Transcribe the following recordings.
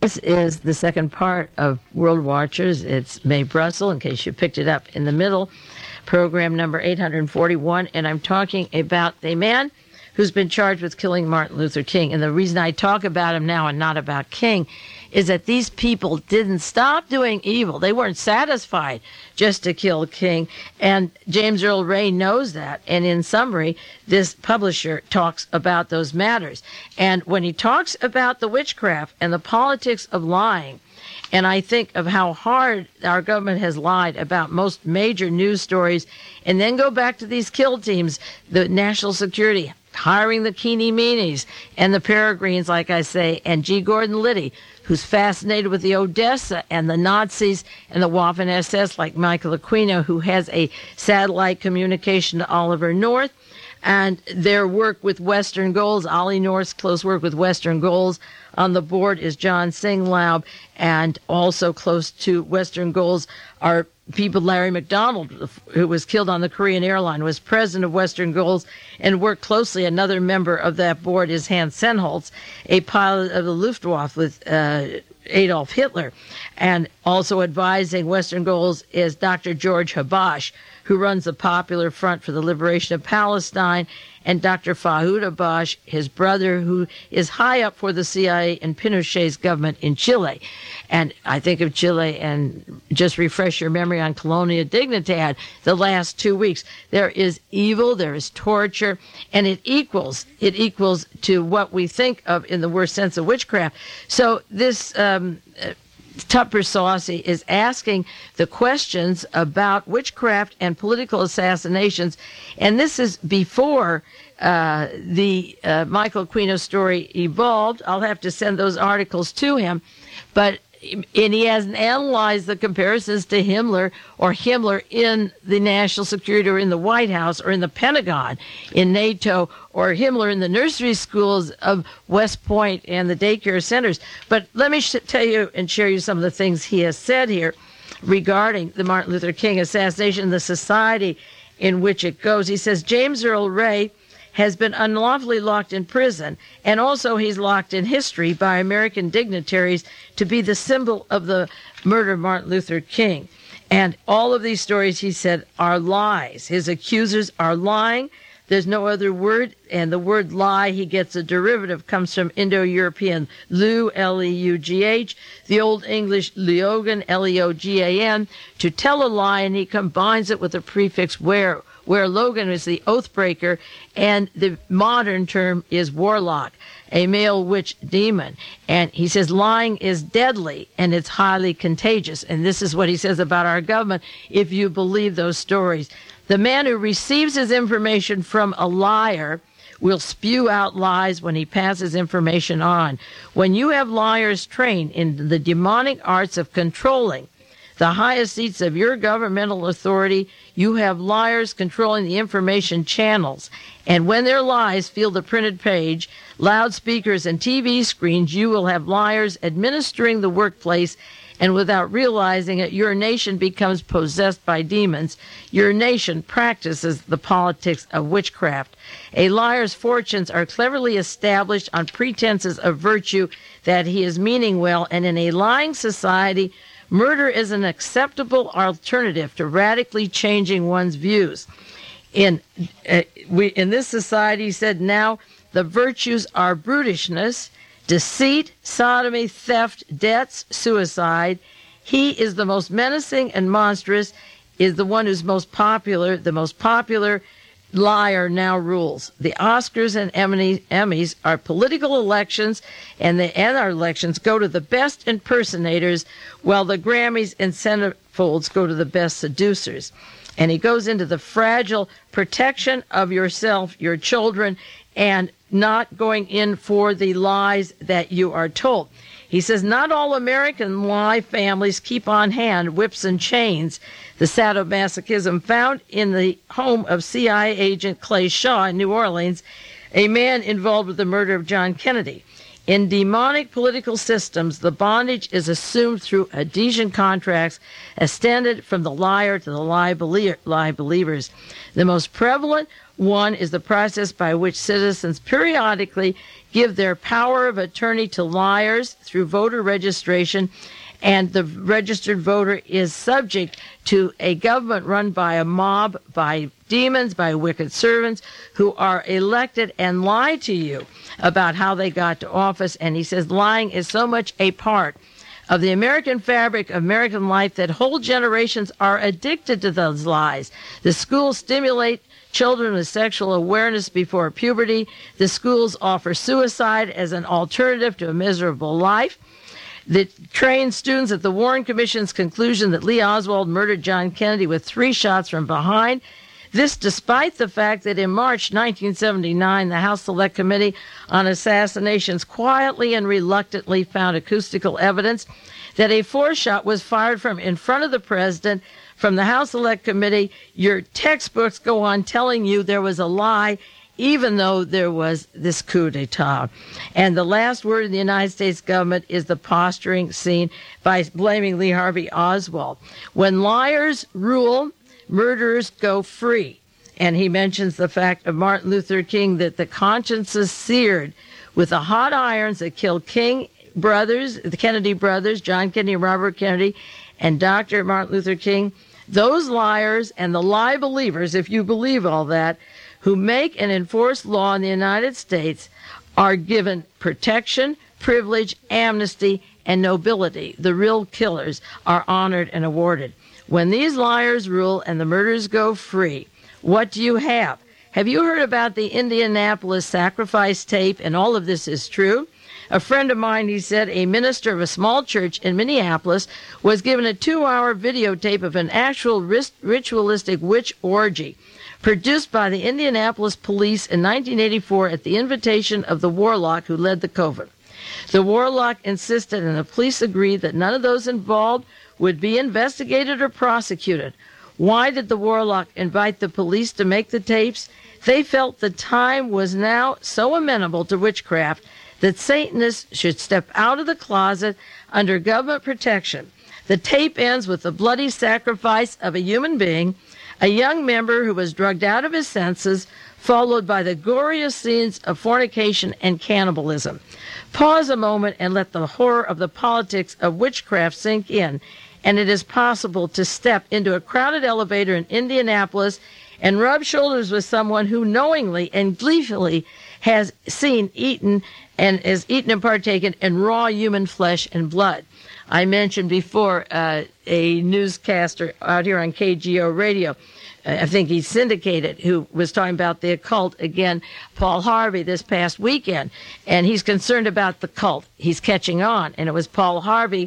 This is the second part of World Watchers. It's Mae Brussell, in case you picked it up in the middle, program number 841, and I'm talking about the man who's been charged with killing Martin Luther King. And the reason I talk about him now and not about King is that these people didn't stop doing evil. They weren't satisfied just to kill King. And James Earl Ray knows that. And in summary, this publisher talks about those matters. And when he talks about the witchcraft and the politics of lying, and I think of how hard our government has lied about most major news stories, and then go back to these kill teams, the national security, hiring the Keeney Meanies and the Peregrines, like I say, and G. Gordon Liddy, who's fascinated with the Odessa and the Nazis and the Waffen-SS, like Michael Aquino, who has a satellite communication to Oliver North, and their work with Western Goals, Ollie North's close work with Western Goals. On the board is John Singlaub, and also close to Western Goals are people, Larry McDonald, who was killed on the Korean airline, was president of Western Goals and worked closely. Another member of that board is Hans Senholz, a pilot of the Luftwaffe with Adolf Hitler. And also advising Western Goals is Dr. George Habash, who runs the Popular Front for the Liberation of Palestine, and Dr. Fahoud Habash, his brother, who is high up for the CIA and Pinochet's government in Chile. And I think of Chile, and just refresh your memory on Colonia Dignidad, the last 2 weeks. There is evil, there is torture, and it equals to what we think of in the worst sense of witchcraft. So this Tupper Saucy is asking the questions about witchcraft and political assassinations, and this is before the Michael Aquino story evolved. I'll have to send those articles to him, and he hasn't analyzed the comparisons to Himmler in the national security or in the White House or in the Pentagon, in NATO, or Himmler in the nursery schools of West Point and the daycare centers. But let me tell you and share you some of the things he has said here regarding the Martin Luther King assassination and the society in which it goes. He says, James Earl Ray has been unlawfully locked in prison, and also he's locked in history by American dignitaries to be the symbol of the murder of Martin Luther King. And all of these stories, he said, are lies. His accusers are lying. There's no other word, and the word lie, he gets a derivative, comes from Indo-European lu, L-E-U-G-H, the Old English leogan, L-E-O-G-A-N, to tell a lie, and he combines it with the prefix where Logan is the oath breaker, and the modern term is warlock, a male witch demon. And he says lying is deadly and it's highly contagious. And this is what he says about our government, if you believe those stories. The man who receives his information from a liar will spew out lies when he passes information on. When you have liars trained in the demonic arts of controlling the highest seats of your governmental authority, you have liars controlling the information channels. And when their lies fill the printed page, loudspeakers, and TV screens, you will have liars administering the workplace, and without realizing it, your nation becomes possessed by demons. Your nation practices the politics of witchcraft. A liar's fortunes are cleverly established on pretenses of virtue that he is meaning well, and in a lying society, murder is an acceptable alternative to radically changing one's views. In this society, he said, now the virtues are brutishness, deceit, sodomy, theft, debts, suicide. He is the most menacing and monstrous, is the one who's most popular. The most popular liar now rules. The Oscars and Emmys are political elections, and our elections go to the best impersonators, while the Grammys and centerfolds go to the best seducers. And he goes into the fragile protection of yourself, your children, and not going in for the lies that you are told. He says, not all American lie families keep on hand whips and chains. The sadomasochism found in the home of CIA agent Clay Shaw in New Orleans, a man involved with the murder of John Kennedy. In demonic political systems, the bondage is assumed through adhesion contracts extended from the liar to the lie believers. The most prevalent one is the process by which citizens periodically give their power of attorney to liars through voter registration, and the registered voter is subject to a government run by a mob, by demons, by wicked servants who are elected and lie to you about how they got to office. And he says lying is so much a part of the American fabric of American life that whole generations are addicted to those lies. The schools stimulate children with sexual awareness before puberty. The schools offer suicide as an alternative to a miserable life. That trained students at the Warren Commission's conclusion that Lee Oswald murdered John Kennedy with 3 shots from behind. This despite the fact that in March 1979, the House Select Committee on Assassinations quietly and reluctantly found acoustical evidence that a 4th shot was fired from in front of the president. From the House Select Committee, your textbooks go on telling you there was a lie, even though there was this coup d'etat. And the last word in the United States government is the posturing scene by blaming Lee Harvey Oswald. When liars rule, murderers go free. And he mentions the fact of Martin Luther King that the conscience is seared with the hot irons that killed King brothers, the Kennedy brothers, John Kennedy and Robert Kennedy, and Dr. Martin Luther King. Those liars and the lie believers, if you believe all that, who make and enforce law in the United States are given protection, privilege, amnesty, and nobility. The real killers are honored and awarded. When these liars rule and the murderers go free, what do you have? Have you heard about the Indianapolis sacrifice tape? And all of this is true. A friend of mine, he said, a minister of a small church in Minneapolis was given a 2-hour videotape of an actual ritualistic witch orgy produced by the Indianapolis police in 1984 at the invitation of the warlock who led the coven. The warlock insisted, and the police agreed, that none of those involved would be investigated or prosecuted. Why did the warlock invite the police to make the tapes? They felt the time was now so amenable to witchcraft that Satanists should step out of the closet under government protection. The tape ends with the bloody sacrifice of a human being, a young member who was drugged out of his senses, followed by the glorious scenes of fornication and cannibalism. Pause a moment and let the horror of the politics of witchcraft sink in, and it is possible to step into a crowded elevator in Indianapolis and rub shoulders with someone who knowingly and gleefully has eaten and partaken in raw human flesh and blood. I mentioned before a newscaster out here on KGO radio, I think he's syndicated, who was talking about the occult again, Paul Harvey, this past weekend. And he's concerned about the cult. He's catching on. And it was Paul Harvey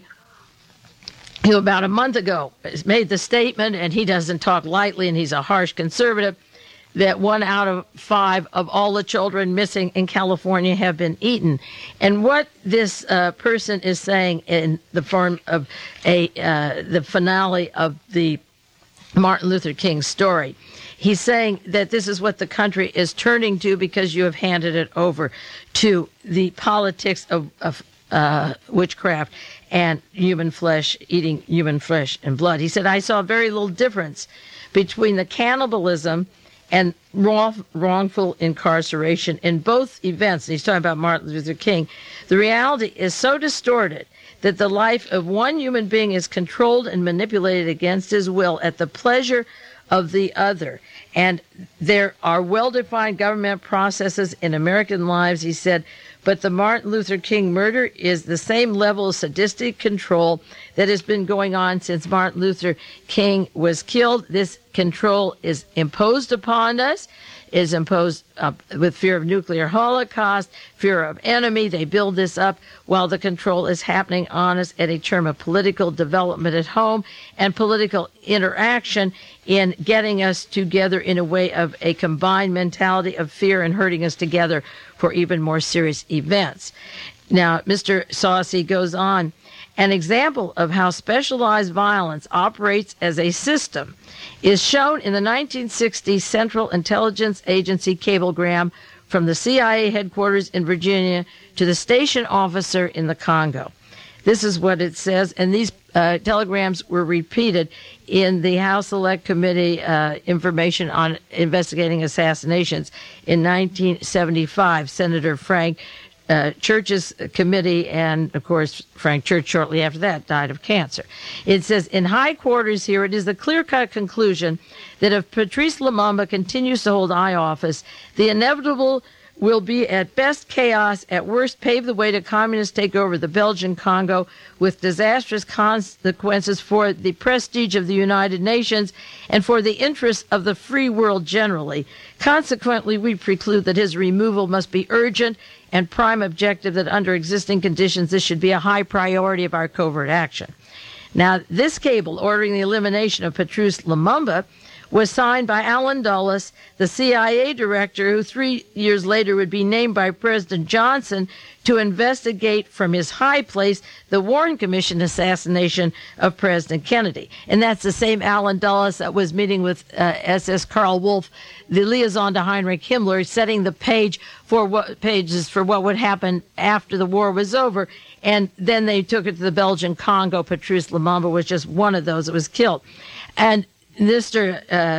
who about a month ago made the statement, and he doesn't talk lightly, and he's a harsh conservative, that 1 out of 5 of all the children missing in California have been eaten. And what this person is saying in the form of the finale of the Martin Luther King story, he's saying that this is what the country is turning to because you have handed it over to the politics of witchcraft and human flesh, eating human flesh and blood. He said, I saw very little difference between the cannibalism and wrongful incarceration in both events. And he's talking about Martin Luther King. The reality is so distorted that the life of one human being is controlled and manipulated against his will at the pleasure of the other. And there are well-defined government processes in American lives, he said, but the Martin Luther King murder is the same level of sadistic control that has been going on since Martin Luther King was killed. This control is imposed upon us, is imposed with fear of nuclear holocaust, fear of enemy. They build this up while the control is happening on us at a term of political development at home and political interaction in getting us together in a way of a combined mentality of fear and hurting us together for even more serious events. Now, Mr. Saucy goes on. An example of how specialized violence operates as a system is shown in the 1960 Central Intelligence Agency cablegram from the CIA headquarters in Virginia to the station officer in the Congo. This is what it says, and these telegrams were repeated in the House Select Committee Information on Investigating Assassinations in 1975. Senator Frank Church's committee, and of course Frank Church shortly after that died of cancer. It says, in high quarters here, it is the clear-cut conclusion that if Patrice Lumumba continues to hold high office, the inevitable will be at best chaos, at worst pave the way to communist takeover of the Belgian Congo with disastrous consequences for the prestige of the United Nations and for the interests of the free world generally. Consequently, we preclude that his removal must be urgent and prime objective, that under existing conditions this should be a high priority of our covert action. Now, this cable ordering the elimination of Patrice Lumumba was signed by Alan Dulles, the CIA director, who 3 years later would be named by President Johnson to investigate from his high place the Warren Commission assassination of President Kennedy. And that's the same Alan Dulles that was meeting with SS Karl Wolff, the liaison to Heinrich Himmler, setting the pages for what would happen after the war was over. And then they took it to the Belgian Congo. Patrice Lumumba was just one of those that was killed. And Mr.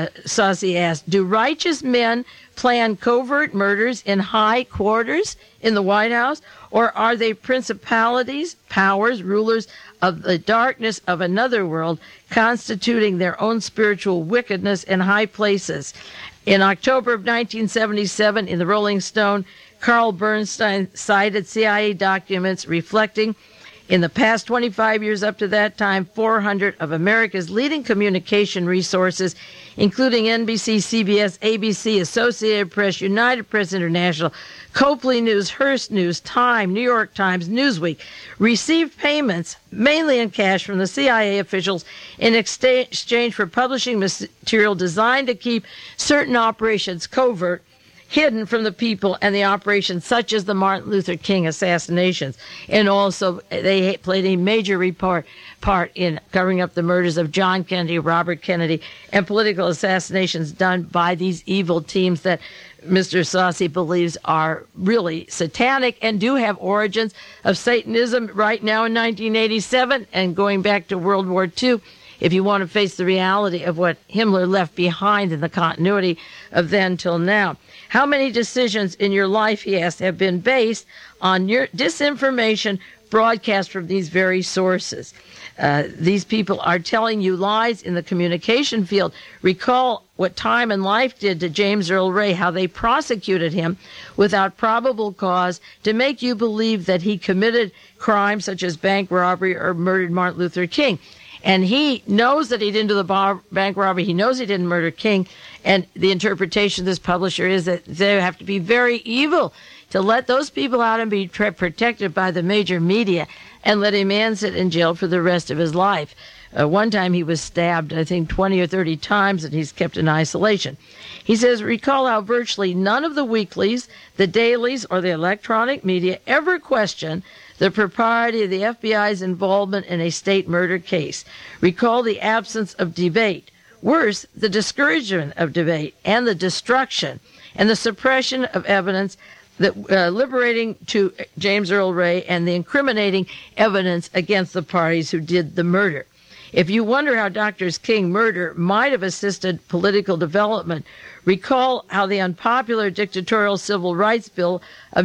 Saucy asked, do righteous men plan covert murders in high quarters in the White House, or are they principalities, powers, rulers of the darkness of another world, constituting their own spiritual wickedness in high places? In October of 1977, in the Rolling Stone, Carl Bernstein cited CIA documents reflecting, in the past 25 years up to that time, 400 of America's leading communication resources, including NBC, CBS, ABC, Associated Press, United Press International, Copley News, Hearst News, Time, New York Times, Newsweek, received payments, mainly in cash, from the CIA officials in exchange for publishing material designed to keep certain operations covert, hidden from the people, and the operations such as the Martin Luther King assassinations. And also, they played a major part in covering up the murders of John Kennedy, Robert Kennedy, and political assassinations done by these evil teams that Mr. Saucy believes are really satanic and do have origins of Satanism right now in 1987 and going back to World War II. If you want to face the reality of what Himmler left behind in the continuity of then till now. How many decisions in your life, he asked, have been based on your disinformation broadcast from these very sources? These people are telling you lies in the communication field. Recall what Time and Life did to James Earl Ray, how they prosecuted him without probable cause to make you believe that he committed crimes such as bank robbery or murdered Martin Luther King. And he knows that he didn't do the bank robbery. He knows he didn't murder King. And the interpretation of this publisher is that they have to be very evil to let those people out and be protected by the major media and let a man sit in jail for the rest of his life. One time he was stabbed, I think, 20 or 30 times, and he's kept in isolation. He says, recall how virtually none of the weeklies, the dailies, or the electronic media ever question the propriety of the FBI's involvement in a state murder case. Recall the absence of debate. Worse, the discouragement of debate and the destruction and the suppression of evidence that liberating to James Earl Ray and the incriminating evidence against the parties who did the murder. If you wonder how Dr. King's murder might have assisted political development, recall how the unpopular dictatorial Civil Rights Bill of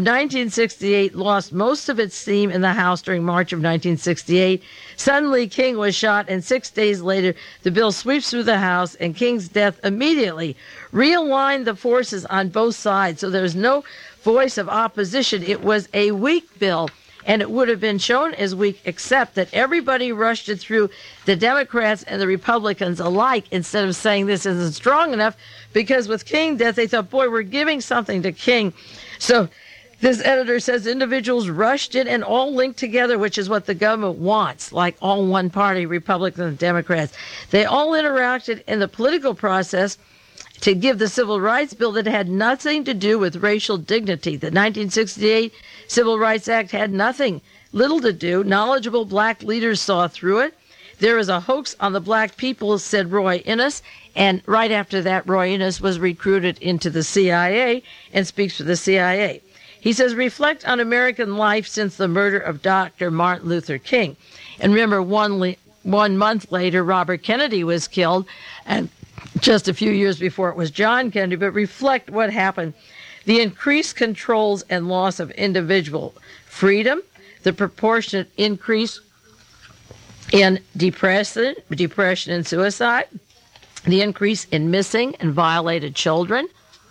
1968 lost most of its steam in the House during March of 1968. Suddenly, King was shot, and 6 days later, the bill sweeps through the House, and King's death immediately realigned the forces on both sides. So there's no voice of opposition. It was a weak bill. And it would have been shown as weak, except that everybody rushed it through, the Democrats and the Republicans alike, instead of saying this isn't strong enough, because with King's death, they thought, boy, we're giving something to King. So this editor says individuals rushed in and all linked together, which is what the government wants, like all one party, Republicans and Democrats. They all interacted in the political process to give the Civil Rights Bill that had nothing to do with racial dignity. The 1968 Civil Rights Act had little to do. Knowledgeable black leaders saw through it. There is a hoax on the black people, said Roy Innis, And right after that, Roy Innis was recruited into the CIA and speaks for the CIA. He says, reflect on American life since the murder of Dr. Martin Luther King. And remember, 1 month later, Robert Kennedy was killed, and just a few years before it was John Kennedy. But reflect what happened. The increased controls and loss of individual freedom, the proportionate increase in depression and suicide, the increase in missing and violated children,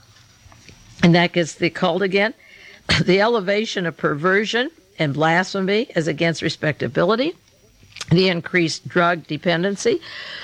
and that gets the occult again, the elevation of perversion and blasphemy as against respectability, the increased drug dependency.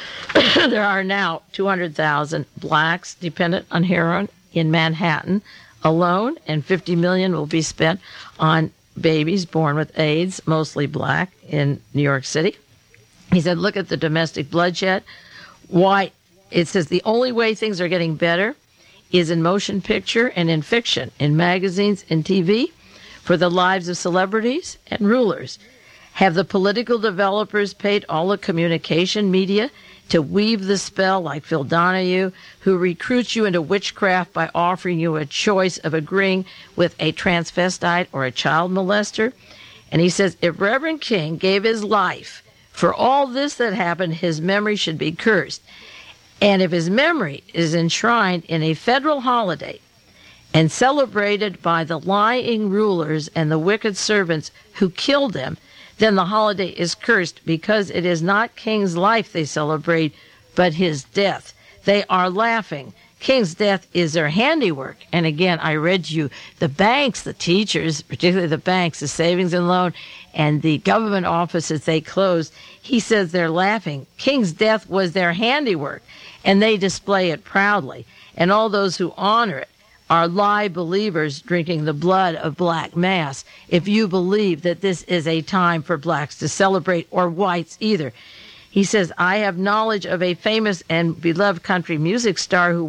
There are now 200,000 blacks dependent on heroin in Manhattan alone, and $50 million will be spent on babies born with AIDS, mostly black, in New York City. He said, look at the domestic bloodshed. Why? It says the only way things are getting better is in motion picture and in fiction, in magazines and TV, for the lives of celebrities and rulers. Have the political developers paid all the communication media to weave the spell like Phil Donahue, who recruits you into witchcraft by offering you a choice of agreeing with a transvestite or a child molester? And he says, if Reverend King gave his life for all this that happened, his memory should be cursed. And if his memory is enshrined in a federal holiday and celebrated by the lying rulers and the wicked servants who killed him, then the holiday is cursed, because it is not King's life they celebrate, but his death. They are laughing. King's death is their handiwork. And again, I read you the banks, the teachers, particularly the banks, the savings and loan, and the government offices they closed. He says they're laughing. King's death was their handiwork, and they display it proudly. And all those who honor it are lie believers drinking the blood of black mass, if you believe that this is a time for blacks to celebrate, or whites either. He says, I have knowledge of a famous and beloved country music star who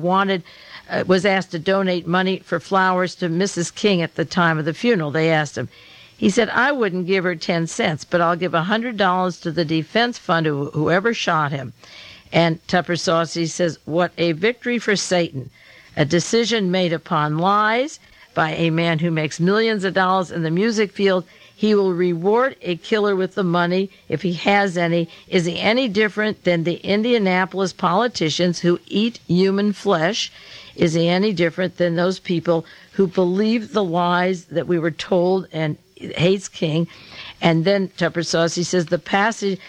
was asked to donate money for flowers to Mrs. King at the time of the funeral. They asked him. He said, I wouldn't give her 10 cents, but I'll give $100 to the defense fund of whoever shot him. And Tupper Saucy says, what a victory for Satan. A decision made upon lies by a man who makes millions of dollars in the music field. He will reward a killer with the money, if he has any. Is he any different than the Indianapolis politicians who eat human flesh? Is he any different than those people who believe the lies that we were told and hates King? And then Tupper Saucy says the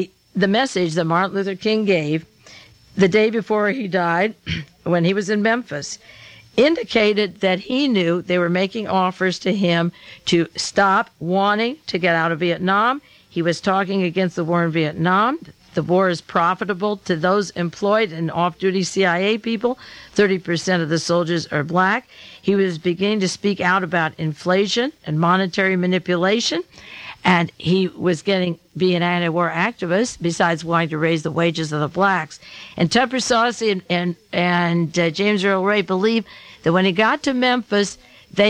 message that Martin Luther King gave the day before he died, when he was in Memphis, indicated that he knew they were making offers to him to stop wanting to get out of Vietnam. He was talking against the war in Vietnam. The war is profitable to those employed and off-duty CIA people. 30% of the soldiers are black. He was beginning to speak out about inflation and monetary manipulation. And he was be an anti-war activist, besides wanting to raise the wages of the blacks. And Tupper Saucy and James Earl Ray believe that when he got to Memphis, they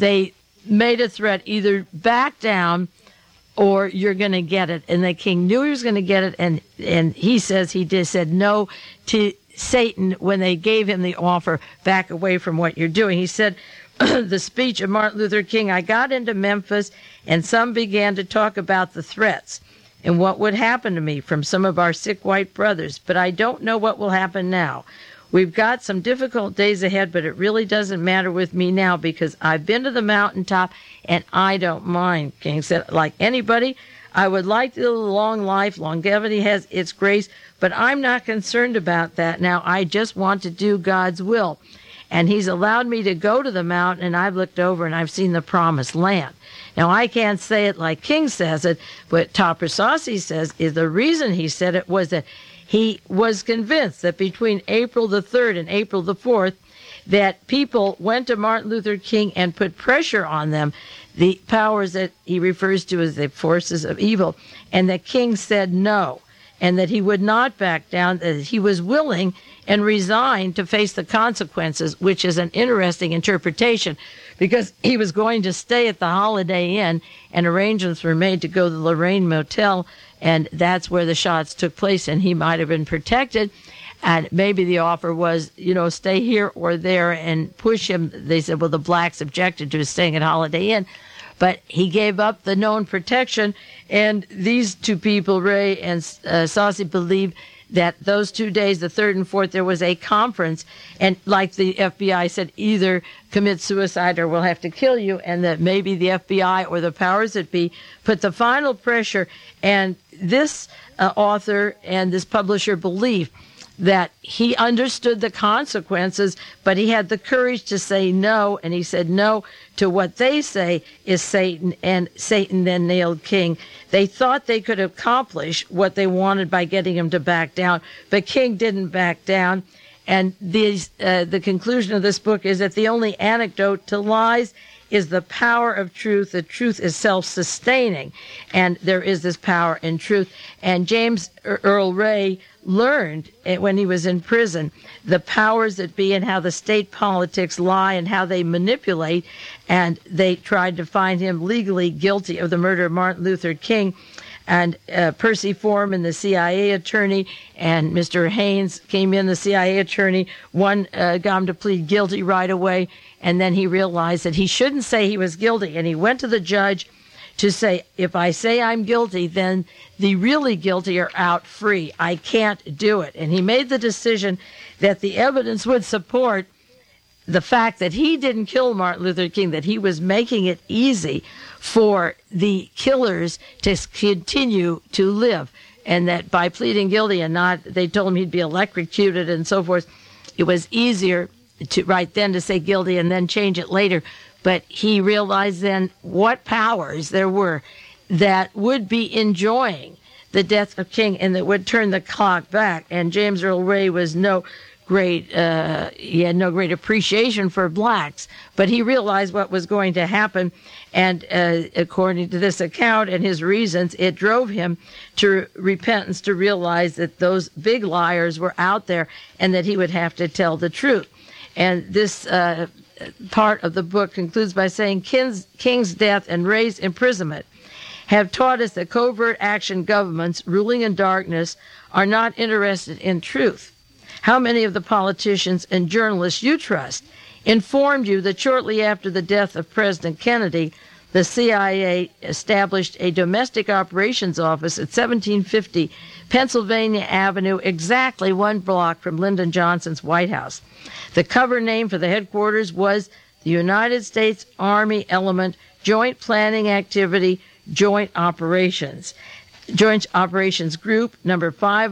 made a threat: either back down or you're going to get it. And the king knew he was going to get it, and he says he said no to Satan when they gave him the offer: back away from what you're doing. He said, the speech of Martin Luther King, I got into Memphis and some began to talk about the threats and what would happen to me from some of our sick white brothers, but I don't know what will happen now. We've got some difficult days ahead, but it really doesn't matter with me now because I've been to the mountaintop and I don't mind. King said, like anybody, I would like to live a long life. Longevity has its grace, but I'm not concerned about that now. I just want to do God's will. And he's allowed me to go to the mountain, and I've looked over and I've seen the promised land. Now, I can't say it like King says it, but Tupper Saucy says is the reason he said it was that he was convinced that between April the 3rd and April the 4th, that people went to Martin Luther King and put pressure on them, the powers that he refers to as the forces of evil, and that King said no, and that he would not back down, that he was willing and resigned to face the consequences, which is an interesting interpretation, because he was going to stay at the Holiday Inn, and arrangements were made to go to the Lorraine Motel, and that's where the shots took place, and he might have been protected. And maybe the offer was, stay here or there and push him. They said, well, the blacks objected to his staying at Holiday Inn. But he gave up the known protection. And these two people, Ray and Saucy, believe that those 2 days, the 3rd and 4th, there was a conference. And like the FBI said, either commit suicide or we'll have to kill you. And that maybe the FBI or the powers that be put the final pressure. And this author and this publisher believe that he understood the consequences, but he had the courage to say no, and he said no to what they say is Satan, and Satan then nailed King. They thought they could accomplish what they wanted by getting him to back down, but King didn't back down. And the conclusion of this book is that the only antidote to lies is the power of truth. The truth is self-sustaining, and there is this power in truth. And James Earl Ray learned when he was in prison the powers that be and how the state politics lie and how they manipulate, and they tried to find him legally guilty of the murder of Martin Luther King. And Percy Foreman, the CIA attorney, and Mr. Haynes came in, the CIA attorney. One got him to plead guilty right away, and then he realized that he shouldn't say he was guilty, and he went to the judge to say, if I say I'm guilty, then the really guilty are out free. I can't do it. And he made the decision that the evidence would support the fact that he didn't kill Martin Luther King, that he was making it easy for the killers to continue to live, and that by pleading guilty and not, they told him he'd be electrocuted and so forth, it was easier to right then to say guilty and then change it later. But he realized then what powers there were that would be enjoying the death of King and that would turn the clock back. And James Earl Ray was he had no great appreciation for blacks, but he realized what was going to happen. And according to this account and his reasons, it drove him to repentance, to realize that those big liars were out there and that he would have to tell the truth. And this part of the book concludes by saying King's death and Ray's imprisonment have taught us that covert action governments ruling in darkness are not interested in truth. How many of the politicians and journalists you trust informed you that shortly after the death of President Kennedy, the CIA established a domestic operations office at 1750 Pennsylvania Avenue, exactly 1 block from Lyndon Johnson's White House? The cover name for the headquarters was the United States Army Element Joint Planning Activity Joint Operations Group number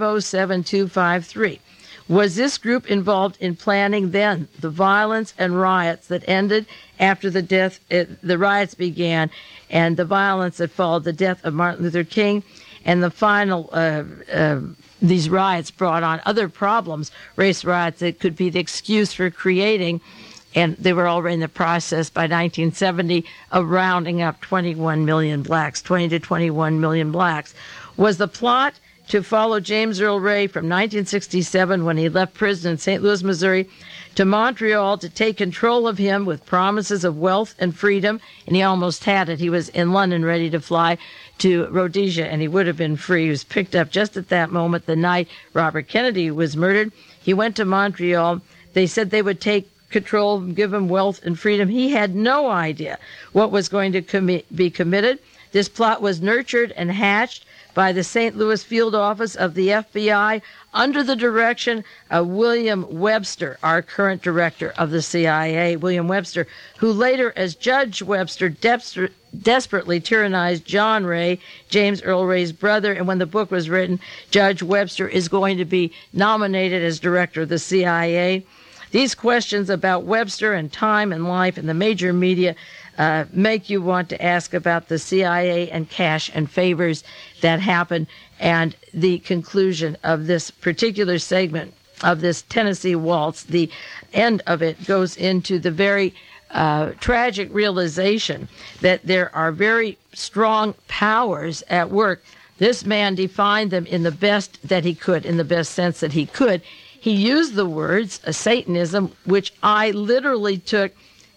507253. Was this group involved in planning then the violence and riots that ended after the death? The riots began, and the violence that followed the death of Martin Luther King, and the final these riots brought on other problems, race riots that could be the excuse for creating, and they were already in the process by 1970 of rounding up 21 million blacks, 20 to 21 million blacks. Was the plot to follow James Earl Ray from 1967, when he left prison in St. Louis, Missouri, to Montreal to take control of him with promises of wealth and freedom? And he almost had it. He was in London ready to fly to Rhodesia, and he would have been free. He was picked up just at that moment, the night Robert Kennedy was murdered. He went to Montreal. They said they would take control, give him wealth and freedom. He had no idea what was going to be committed. This plot was nurtured and hatched by the St. Louis field office of the FBI under the direction of William Webster, our current director of the CIA, William Webster, who later, as Judge Webster, desperately tyrannized John Ray, James Earl Ray's brother. And when the book was written, Judge Webster is going to be nominated as director of the CIA. These questions about Webster and time and life in the major media make you want to ask about the CIA and cash and favors that happened. And the conclusion of this particular segment of this Tennessee Waltz, the end of it goes into the very tragic realization that there are very strong powers at work. This man defined them in the best that he could, in the best sense that he could. He used the words Satanism, which I literally took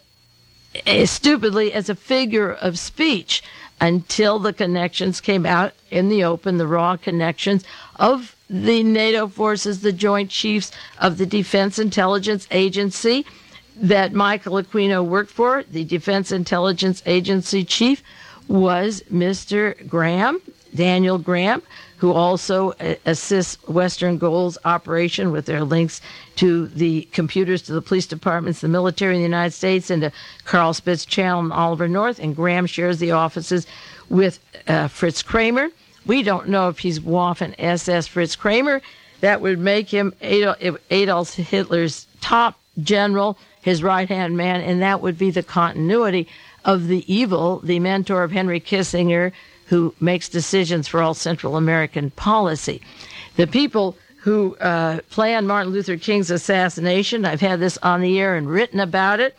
stupidly as a figure of speech until the connections came out in the open, the raw connections of the NATO forces, the Joint Chiefs of the Defense Intelligence Agency that Michael Aquino worked for. The Defense Intelligence Agency chief was Mr. Graham, Daniel Graham, who also assists Western Goals operation with their links to the computers, to the police departments, the military in the United States, and to Carl Spitz Channel and Oliver North. And Graham shares the offices with Fritz Kramer. We don't know if he's Waffen SS Fritz Kramer. That would make him Adolf Hitler's top general, his right-hand man, and that would be the continuity of the evil, the mentor of Henry Kissinger, who makes decisions for all Central American policy. The people who planned Martin Luther King's assassination, I've had this on the air and written about it,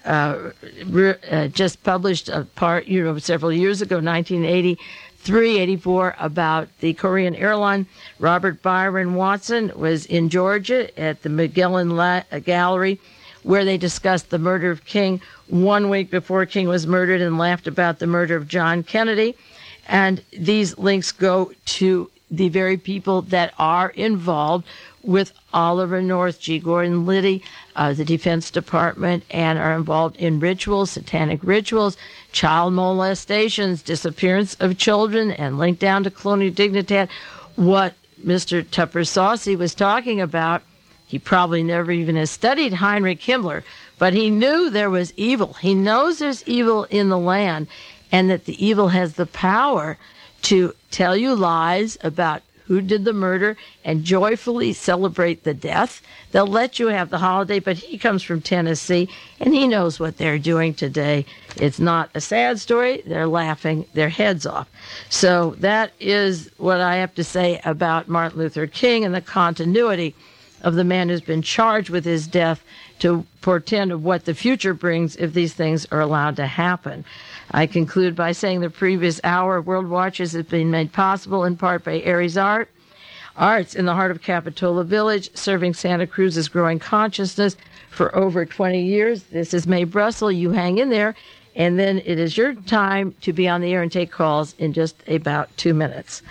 just published a part, several years ago, 1983, 84, about the Korean airline. Robert Byron Watson was in Georgia at the Magellan Gallery, where they discussed the murder of King 1 week before King was murdered and laughed about the murder of John Kennedy. And these links go to the very people that are involved with Oliver North, G. Gordon Liddy, the Defense Department, and are involved in rituals, satanic rituals, child molestations, disappearance of children, and linked down to colonial dignitat. What Mr. Tupper Saucy was talking about, he probably never even has studied Heinrich Himmler, but he knew there was evil. He knows there's evil in the land, and that the evil has the power to tell you lies about who did the murder and joyfully celebrate the death. They'll let you have the holiday, but he comes from Tennessee, and he knows what they're doing today. It's not a sad story. They're laughing their heads off. So that is what I have to say about Martin Luther King and the continuity of the man who's been charged with his death to portend of what the future brings if these things are allowed to happen. I conclude by saying the previous hour of World Watchers has been made possible in part by Aries Arts in the heart of Capitola Village, serving Santa Cruz's growing consciousness for over 20 years. This is Mae Brussel. You hang in there, and then it is your time to be on the air and take calls in just about 2 minutes.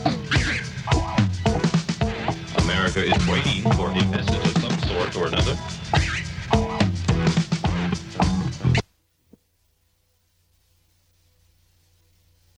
America is waiting for a message of some sort or another.